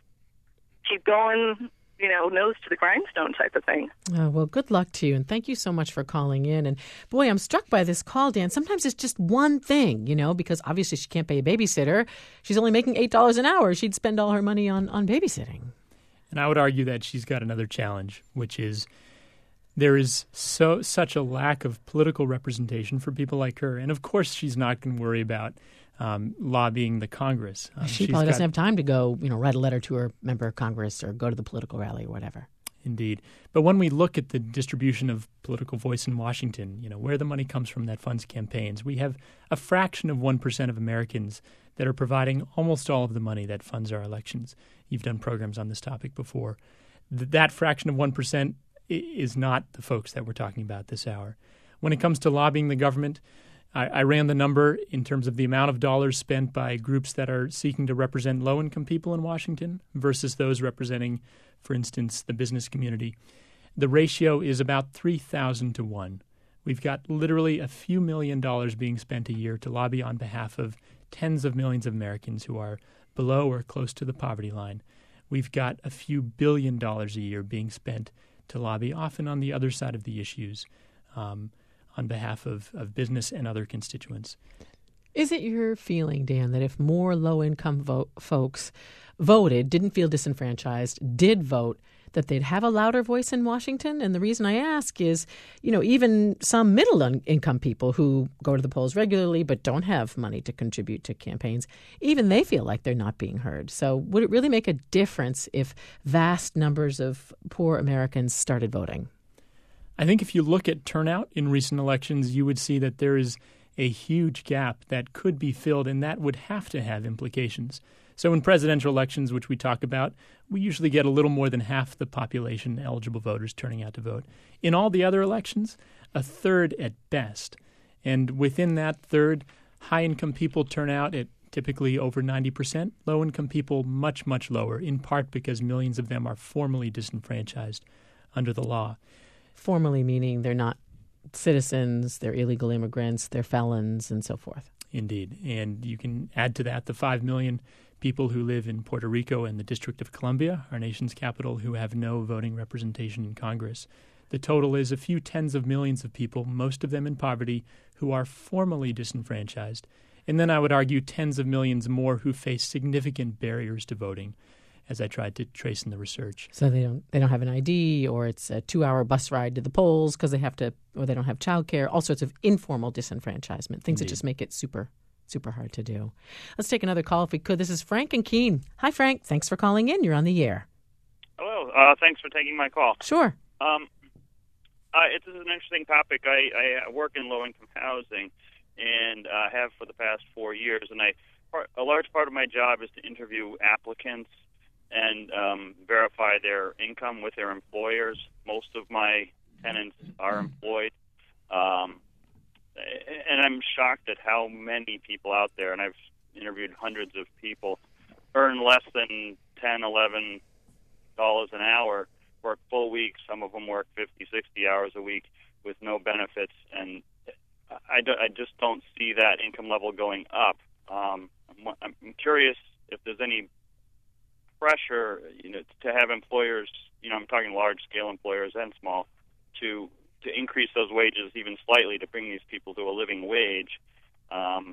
keep going, you know, nose to the grindstone type of thing. Oh, well, good luck to you, and thank you so much for calling in. And boy, I'm struck by this call, Dan. Sometimes it's just one thing, you know, because obviously she can't pay a babysitter. She's only making eight dollars an hour. She'd spend all her money on, on babysitting. And I would argue that she's got another challenge, which is there is so such a lack of political representation for people like her. And of course, she's not going to worry about um, lobbying the Congress. Um, she probably doesn't got, have time to go, you know, write a letter to her member of Congress or go to the political rally or whatever. Indeed. But when we look at the distribution of political voice in Washington, you know, where the money comes from that funds campaigns, we have a fraction of one percent of Americans that are providing almost all of the money that funds our elections. You've done programs on this topic before. Th- that fraction of one percent is not the folks that we're talking about this hour. When it comes to lobbying the government, I, I ran the number in terms of the amount of dollars spent by groups that are seeking to represent low-income people in Washington versus those representing, for instance, the business community. The ratio is about three thousand to one. We've got literally a few million dollars being spent a year to lobby on behalf of tens of millions of Americans who are below or close to the poverty line. We've got a few billion dollars a year being spent to lobby, often on the other side of the issues, um, on behalf of, of business and other constituents. Is it your feeling, Dan, that if more low-income vote folks voted, didn't feel disenfranchised, did vote, that they'd have a louder voice in Washington? And the reason I ask is, you know, even some middle-income people who go to the polls regularly but don't have money to contribute to campaigns, even they feel like they're not being heard. So would it really make a difference if vast numbers of poor Americans started voting? I think if you look at turnout in recent elections, you would see that there is a huge gap that could be filled, and that would have to have implications. So in presidential elections, which we talk about, we usually get a little more than half the population eligible voters turning out to vote. In all the other elections, a third at best. And within that third, high-income people turn out at typically over ninety percent, low-income people much, much lower, in part because millions of them are formally disenfranchised under the law. Formally meaning they're not citizens, they're illegal immigrants, they're felons, and so forth. Indeed. And you can add to that the five million people who live in Puerto Rico and the District of Columbia, our nation's capital, who have no voting representation in Congress. The total is a few tens of millions of people, most of them in poverty, who are formally disenfranchised. And then I would argue tens of millions more who face significant barriers to voting, as I tried to trace in the research. So they don't they don't have an I D, or it's a two-hour bus ride to the polls because they have to, or they don't have childcare, all sorts of informal disenfranchisement, things Indeed. that just make it super, super hard to do. Let's take another call if we could. This is Frank and Keene. Hi, Frank. Thanks for calling in. You're on the air. Hello. Uh, thanks for taking my call. Sure. Um, uh, it's an interesting topic. I, I work in low-income housing and uh, have for the past four years, and I part, a large part of my job is to interview applicants and um, verify their income with their employers. Most of my tenants are employed. Um, and I'm shocked at how many people out there, and I've interviewed hundreds of people, earn less than ten dollars, eleven dollars an hour, work full weeks. Some of them work fifty, sixty hours a week with no benefits. And I, do, I just don't see that income level going up. Um, I'm, I'm curious if there's any pressure, you know, to have employers, you know, I'm talking large-scale employers and small, to to increase those wages even slightly to bring these people to a living wage. Um,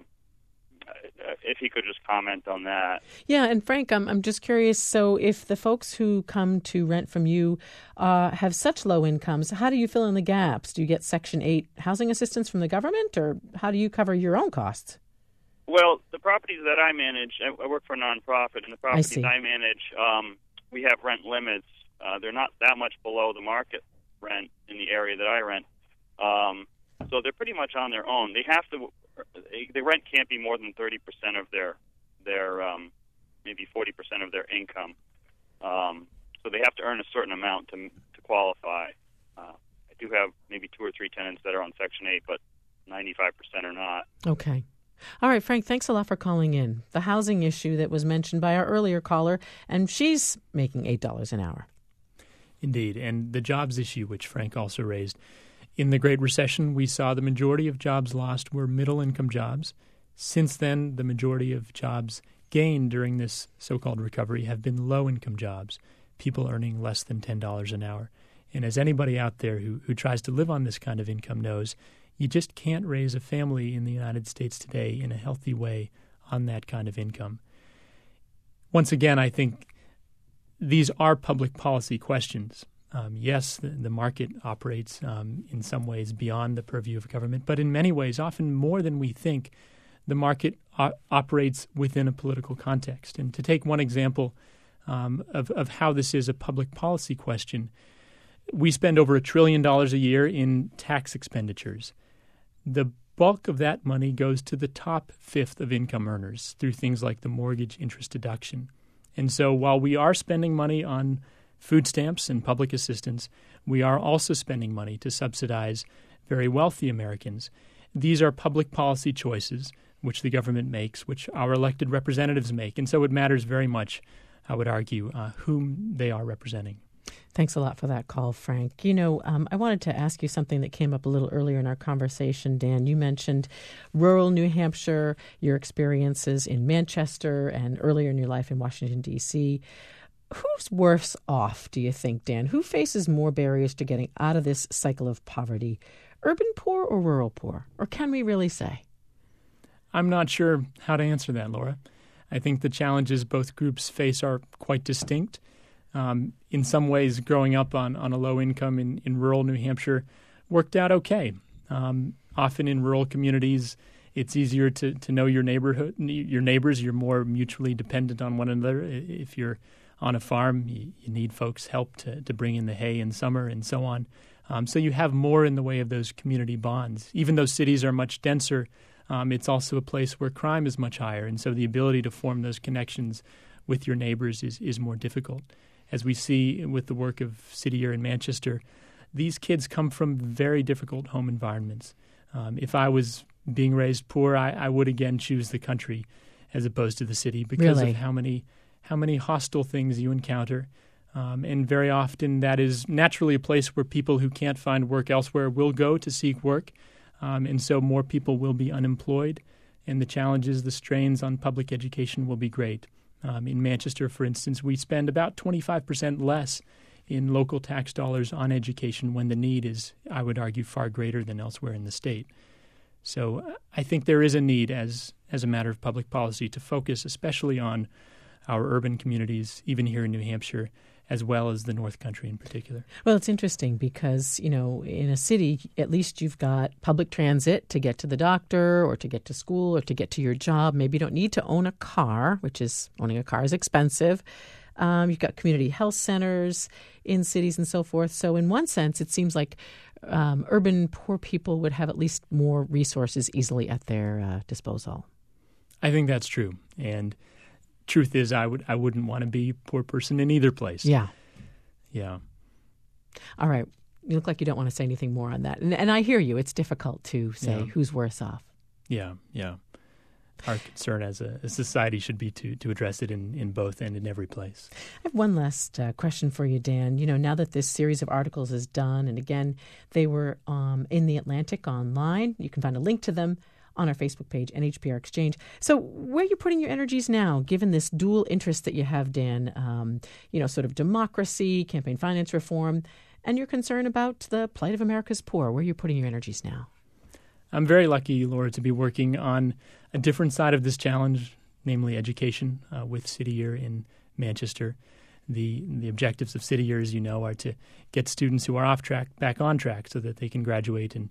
if he could just comment on that. Yeah, and Frank, I'm I'm just curious. So, if the folks who come to rent from you uh, have such low incomes, how do you fill in the gaps? Do you get Section eight housing assistance from the government, or how do you cover your own costs? Well, the properties that I manage, I, I work for a nonprofit, and the properties I, I manage, um, we have rent limits. Uh, they're not that much below the market rent in the area that I rent. Um, so they're pretty much on their own. They have to, the rent can't be more than thirty percent of their, their um, maybe forty percent of their income. Um, so they have to earn a certain amount to to qualify. Uh, I do have maybe two or three tenants that are on Section eight, but ninety-five percent are not. Okay. All right, Frank, thanks a lot for calling in. The housing issue that was mentioned by our earlier caller, and she's making eight dollars an hour. Indeed, and the jobs issue, which Frank also raised. In the Great Recession, we saw the majority of jobs lost were middle-income jobs. Since then, the majority of jobs gained during this so-called recovery have been low-income jobs, people earning less than ten dollars an hour. And as anybody out there who, who tries to live on this kind of income knows, you just can't raise a family in the United States today in a healthy way on that kind of income. Once again, I think these are public policy questions. Um, yes, the, the market operates um, in some ways beyond the purview of government, but in many ways, often more than we think, the market o- operates within a political context. And to take one example um, of, of how this is a public policy question, we spend over a trillion dollars a year in tax expenditures. The bulk of that money goes to the top fifth of income earners through things like the mortgage interest deduction. And so while we are spending money on food stamps and public assistance, we are also spending money to subsidize very wealthy Americans. These are public policy choices which the government makes, which our elected representatives make. And so it matters very much, I would argue, uh, whom they are representing. Thanks a lot for that call, Frank. You know, um, I wanted to ask you something that came up a little earlier in our conversation, Dan. You mentioned rural New Hampshire, your experiences in Manchester, and earlier in your life in Washington, D C Who's worse off, do you think, Dan? Who faces more barriers to getting out of this cycle of poverty? Urban poor or rural poor? Or can we really say? I'm not sure how to answer that, Laura. I think the challenges both groups face are quite distinct. Um, in some ways, growing up on, on a low income in, in rural New Hampshire worked out okay. Um, often in rural communities, it's easier to, to know your neighborhood, your neighbors. You're more mutually dependent on one another. If you're on a farm, you, you need folks' help to, to bring in the hay in summer and so on. Um, so you have more in the way of those community bonds. Even though cities are much denser, um, it's also a place where crime is much higher. And so the ability to form those connections with your neighbors is, is more difficult. As we see with the work of City Year in Manchester, these kids come from very difficult home environments. Um, if I was being raised poor, I, I would again choose the country as opposed to the city because really? of how many how many hostile things you encounter. Um, and very often that is naturally a place where people who can't find work elsewhere will go to seek work. Um, and so more people will be unemployed. And the challenges, the strains on public education will be great. Um, in Manchester, for instance, we spend about twenty-five percent less in local tax dollars on education when the need is, I would argue, far greater than elsewhere in the state. So I think there is a need as as a matter of public policy to focus especially on our urban communities, even here in New Hampshire, as well as the North Country in particular. Well, it's interesting because, you know, in a city, at least you've got public transit to get to the doctor or to get to school or to get to your job. Maybe you don't need to own a car, which is owning a car is expensive. Um, you've got community health centers in cities and so forth. So in one sense, it seems like um, urban poor people would have at least more resources easily at their uh, disposal. I think that's true. And truth is, I would I wouldn't want to be a poor person in either place. Yeah. Yeah. All right. You look like you don't want to say anything more on that. And, and I hear you. It's difficult to say yeah. who's worse off. Yeah, yeah. Our concern as a, a society should be to, to address it in, in both and in every place. I have one last uh, question for you, Dan. You know, now that this series of articles is done, and again, they were um, in The Atlantic online. You can find a link to them on our Facebook page, N H P R Exchange. So where are you putting your energies now, given this dual interest that you have, Dan, um, you know, sort of democracy, campaign finance reform, and your concern about the plight of America's poor? Where are you putting your energies now? I'm very lucky, Laura, to be working on a different side of this challenge, namely education, uh, with City Year in Manchester. The the objectives of City Year, as you know, are to get students who are off track back on track so that they can graduate and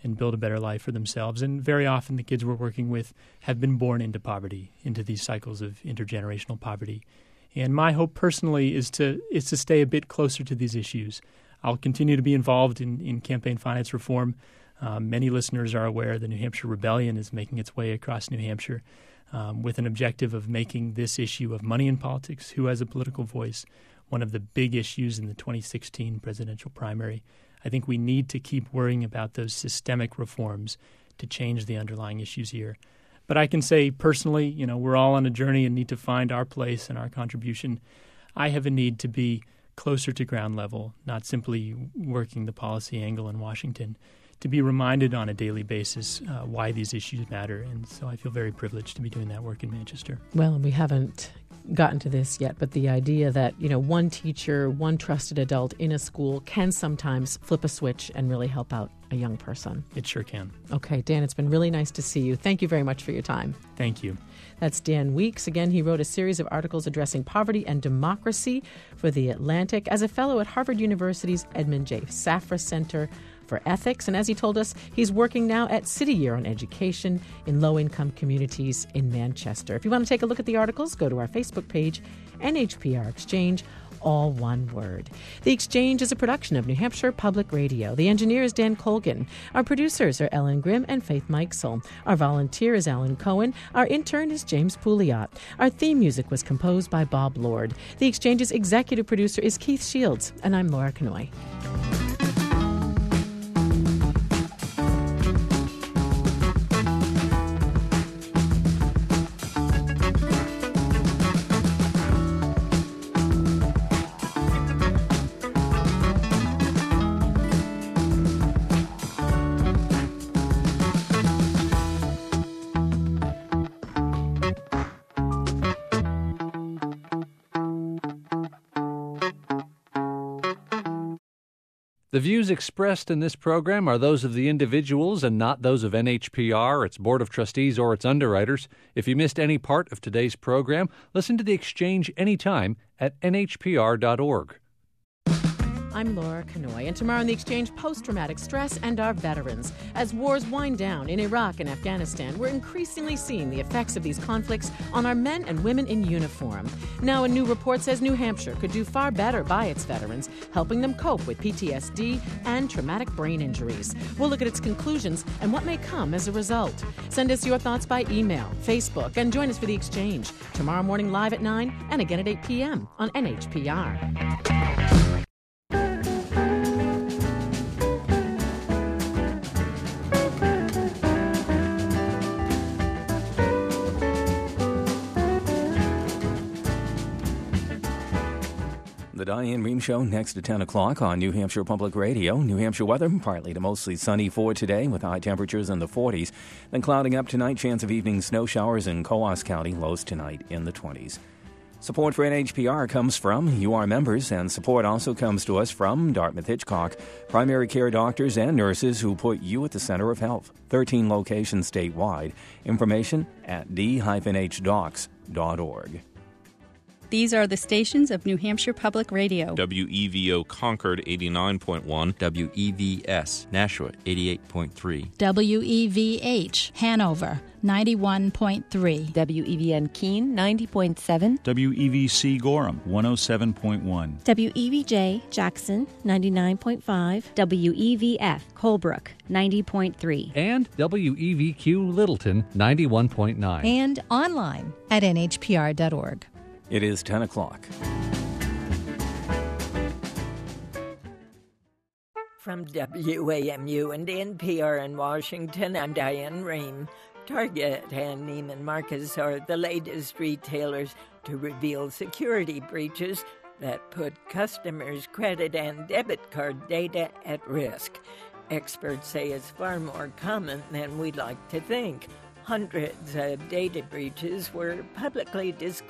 and build a better life for themselves. And very often the kids we're working with have been born into poverty, into these cycles of intergenerational poverty. And my hope personally is to is to stay a bit closer to these issues. I'll continue to be involved in, in campaign finance reform. Um, many listeners are aware the New Hampshire Rebellion is making its way across New Hampshire um, with an objective of making this issue of money in politics, who has a political voice, one of the big issues in the twenty sixteen presidential primary. I think we need to keep worrying about those systemic reforms to change the underlying issues here. But I can say personally, you know, we're all on a journey and need to find our place and our contribution. I have a need to be closer to ground level, not simply working the policy angle in Washington, to be reminded on a daily basis uh, why these issues matter. And so I feel very privileged to be doing that work in Manchester. Well, we haven't gotten to this yet, but the idea that, you know, one teacher, one trusted adult in a school can sometimes flip a switch and really help out a young person. It sure can. Okay, Dan, it's been really nice to see you. Thank you very much for your time. Thank you. That's Dan Weeks. Again, he wrote a series of articles addressing poverty and democracy for The Atlantic as a fellow at Harvard University's Edmund J. Safra Center for Ethics. And as he told us, he's working now at City Year on Education in low-income communities in Manchester. If you want to take a look at the articles, go to our Facebook page, N H P R Exchange, all one word. The Exchange is a production of New Hampshire Public Radio. The engineer is Dan Colgan. Our producers are Ellen Grimm and Faith Mikesell. Our volunteer is Alan Cohen. Our intern is James Pouliot. Our theme music was composed by Bob Lord. The Exchange's executive producer is Keith Shields, and I'm Laura Kanoy. The views expressed in this program are those of the individuals and not those of N H P R, its Board of Trustees, or its underwriters. If you missed any part of today's program, listen to The Exchange anytime at N H P R dot org. I'm Laura Kanoy, and tomorrow on The Exchange, post-traumatic stress and our veterans. As wars wind down in Iraq and Afghanistan, we're increasingly seeing the effects of these conflicts on our men and women in uniform. Now, a new report says New Hampshire could do far better by its veterans, helping them cope with P T S D and traumatic brain injuries. We'll look at its conclusions and what may come as a result. Send us your thoughts by email, Facebook, and join us for The Exchange tomorrow morning live at nine and again at eight p.m. on N H P R. The Diane Rehm Show next at ten o'clock on New Hampshire Public Radio. New Hampshire weather, partly to mostly sunny for today with high temperatures in the forties. Then clouding up tonight, chance of evening snow showers in Coos County, lows tonight in the twenties. Support for N H P R comes from U R members, and support also comes to us from Dartmouth Hitchcock, primary care doctors and nurses who put you at the center of health. thirteen locations statewide. Information at d dash h docs dot org. These are the stations of New Hampshire Public Radio. W E V O Concord eighty-nine point one. W E V S Nashua eighty-eight point three. W E V H Hanover ninety-one point three. W E V N Keene ninety point seven. W E V C Gorham one oh seven point one. W E V J Jackson ninety-nine point five. W E V F Colebrook ninety point three. And W E V Q Littleton ninety-one point nine. And online at N H P R dot org. It is ten o'clock. From W A M U and N P R in Washington, I'm Diane Rehm. Target and Neiman Marcus are the latest retailers to reveal security breaches that put customers' credit and debit card data at risk. Experts say it's far more common than we'd like to think. Hundreds of data breaches were publicly disclosed